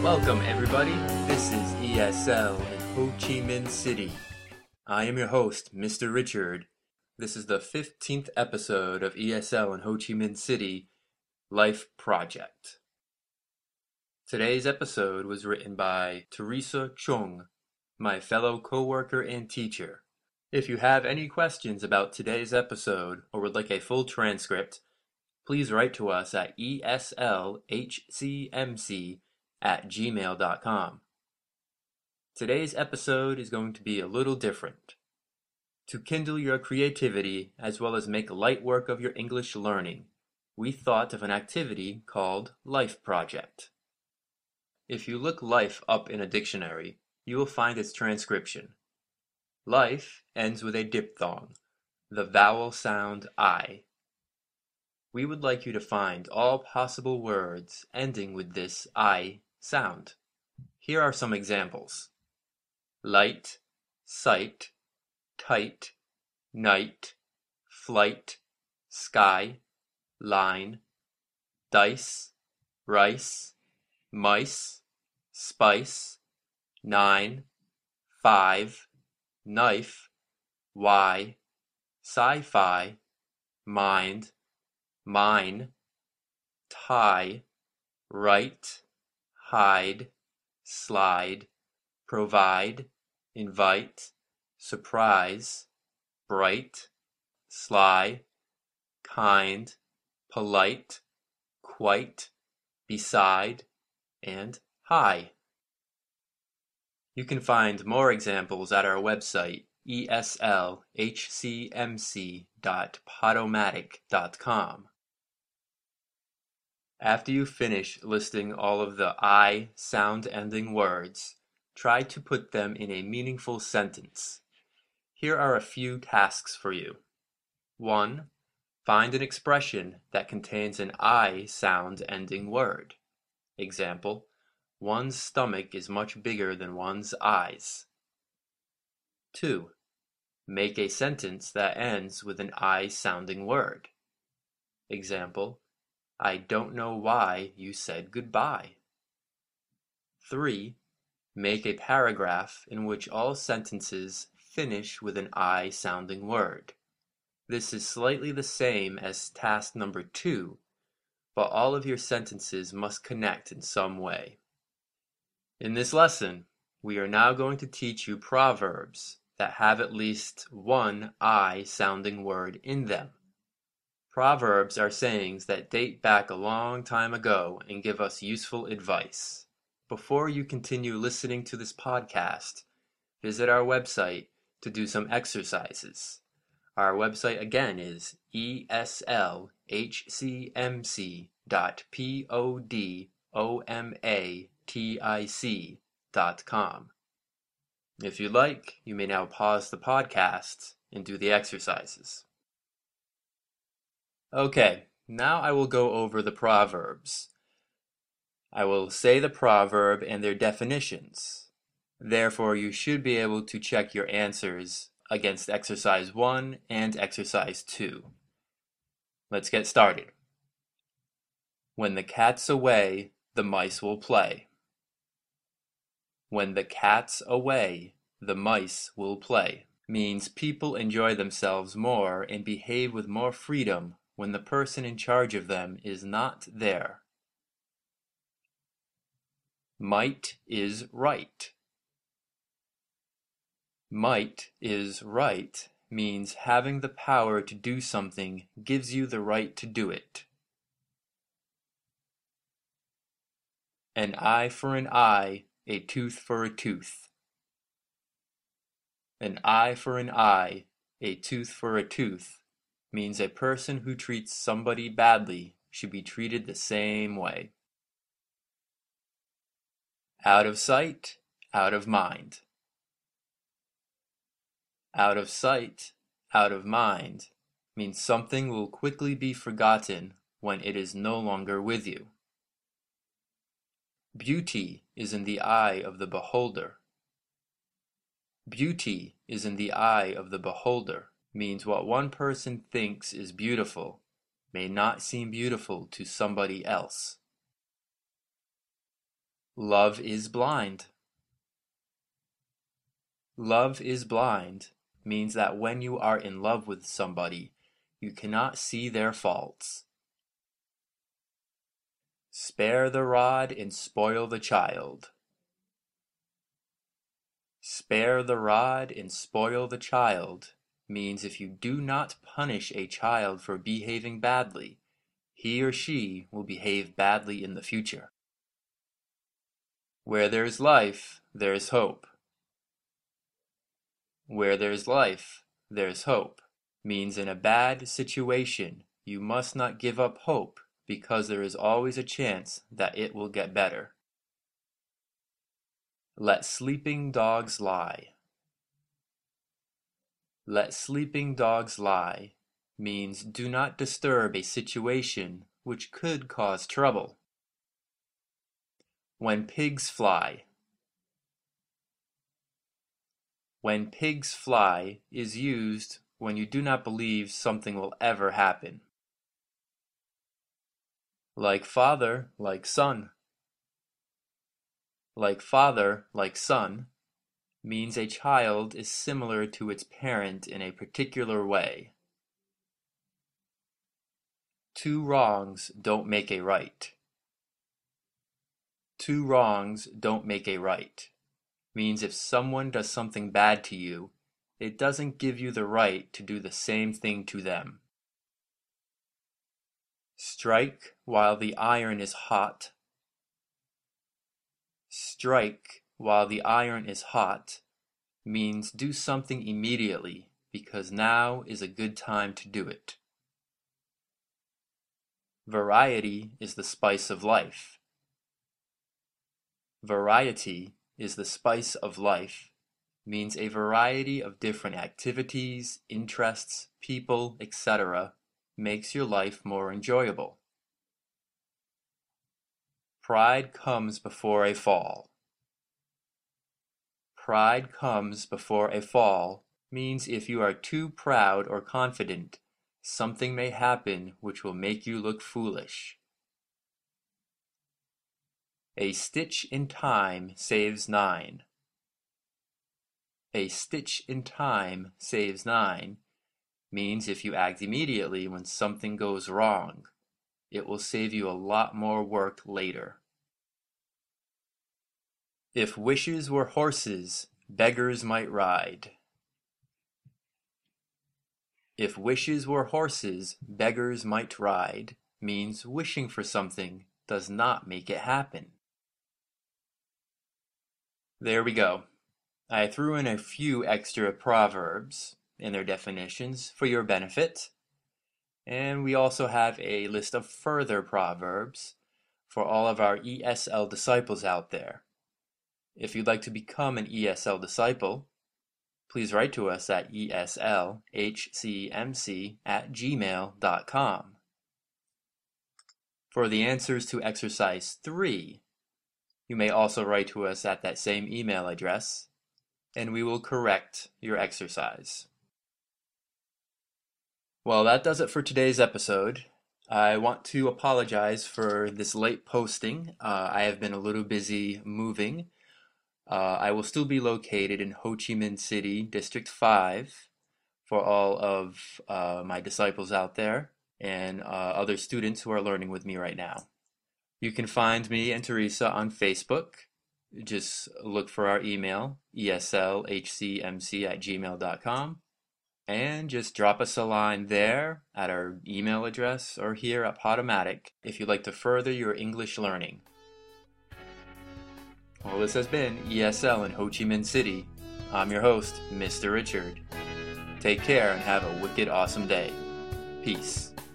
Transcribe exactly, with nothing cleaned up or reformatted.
Welcome everybody, this is E S L in Ho Chi Minh City. I am your host, Mister Richard. This is the fifteenth episode of E S L in Ho Chi Minh City Life Project. Today's episode was written by Teresa Chung, my fellow co-worker and teacher. If you have any questions about today's episode or would like a full transcript, please write to us at E S L H C M C at gmail dot com. Today's episode is going to be a little different. To kindle your creativity as well as make light work of your English learning, we thought of an activity called Life Project. If you look life up in a dictionary, you will find its transcription. Life ends with a diphthong, the vowel sound I. We would like you to find all possible words ending with this I sound. Here are some examples: light, sight, tight, night, flight, sky, line, dice, rice, mice, spice, nine, five, knife, why, sci-fi, mind, mine, tie, right, hide, slide, provide, invite, surprise, bright, sly, kind, polite, quite, beside, and high. You can find more examples at our website E S L H C M C dot podomatic dot com. After you finish listing all of the I sound-ending words, try to put them in a meaningful sentence. Here are a few tasks for you. one. Find an expression that contains an I sound-ending word. Example: one's stomach is much bigger than one's eyes. two. Make a sentence that ends with an I sounding word. Example: I don't know why you said goodbye. three. Make a paragraph in which all sentences finish with an I sounding word. This is slightly the same as task number two, but all of your sentences must connect in some way. In this lesson, we are now going to teach you proverbs that have at least one I sounding word in them. Proverbs are sayings that date back a long time ago and give us useful advice. Before you continue listening to this podcast, visit our website to do some exercises. Our website again is E S L H C M C dot podomatic dot com. If you like, you may now pause the podcast and do the exercises. Okay, now I will go over the proverbs. I will say the proverb and their definitions. Therefore, you should be able to check your answers against exercise one and exercise two. Let's get started. When the cat's away, the mice will play. When the cat's away, the mice will play means people enjoy themselves more and behave with more freedom when the person in charge of them is not there. Might is right. Might is right means having the power to do something gives you the right to do it. An eye for an eye, a tooth for a tooth. An eye for an eye, a tooth for a tooth means a person who treats somebody badly should be treated the same way. Out of sight, out of mind. Out of sight, out of mind means something will quickly be forgotten when it is no longer with you. Beauty is in the eye of the beholder. Beauty is in the eye of the beholder means what one person thinks is beautiful may not seem beautiful to somebody else. Love is blind. Love is blind means that when you are in love with somebody, you cannot see their faults. Spare the rod and spoil the child. Spare the rod and spoil the child means if you do not punish a child for behaving badly, he or she will behave badly in the future. Where there's life, there's hope. Where there's life, there's hope means in a bad situation, you must not give up hope because there is always a chance that it will get better. Let sleeping dogs lie. Let sleeping dogs lie means do not disturb a situation which could cause trouble. When pigs fly. When pigs fly is used when you do not believe something will ever happen. Like father, like son. Like father, like son means a child is similar to its parent in a particular way. Two wrongs don't make a right. Two wrongs don't make a right means if someone does something bad to you, it doesn't give you the right to do the same thing to them. Strike while the iron is hot. Strike while the iron is hot means do something immediately because now is a good time to do it. Variety is the spice of life. Variety is the spice of life means a variety of different activities, interests, people, et cetera makes your life more enjoyable. Pride comes before a fall. Pride comes before a fall means if you are too proud or confident, something may happen which will make you look foolish. A stitch in time saves nine. A stitch in time saves nine means if you act immediately when something goes wrong, it will save you a lot more work later. If wishes were horses, beggars might ride. If wishes were horses, beggars might ride means wishing for something does not make it happen. There we go. I threw in a few extra proverbs and their definitions for your benefit. And we also have a list of further proverbs for all of our E S L disciples out there. If you'd like to become an E S L disciple, please write to us at E S L H C M C at gmail dot com. For the answers to exercise three, you may also write to us at that same email address, and we will correct your exercise. Well, that does it for today's episode. I want to apologize for this late posting. Uh, I have been a little busy moving. Uh, I will still be located in Ho Chi Minh City, District five, for all of uh, my disciples out there and uh, other students who are learning with me right now. You can find me and Teresa on Facebook. Just look for our email, E S L H C M C at gmail dot com, and just drop us a line there at our email address or here at Podomatic if you'd like to further your English learning. Well, this has been E S L in Ho Chi Minh City. I'm your host, Mister Richard. Take care and have a wicked awesome day. Peace.